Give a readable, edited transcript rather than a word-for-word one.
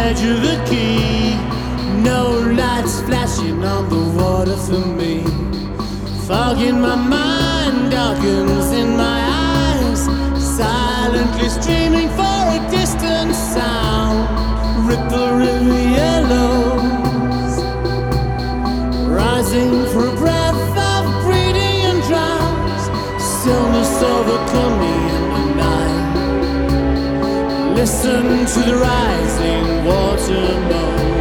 edge of the quay. No lights flashing on the water for me. Fog in my mind darkens in my eyes, silently streaming for a distant sound. Ripple river yellows, rising for a breath of breathing and drowns. Stillness overcome me in the night. Listen to the rising water moan.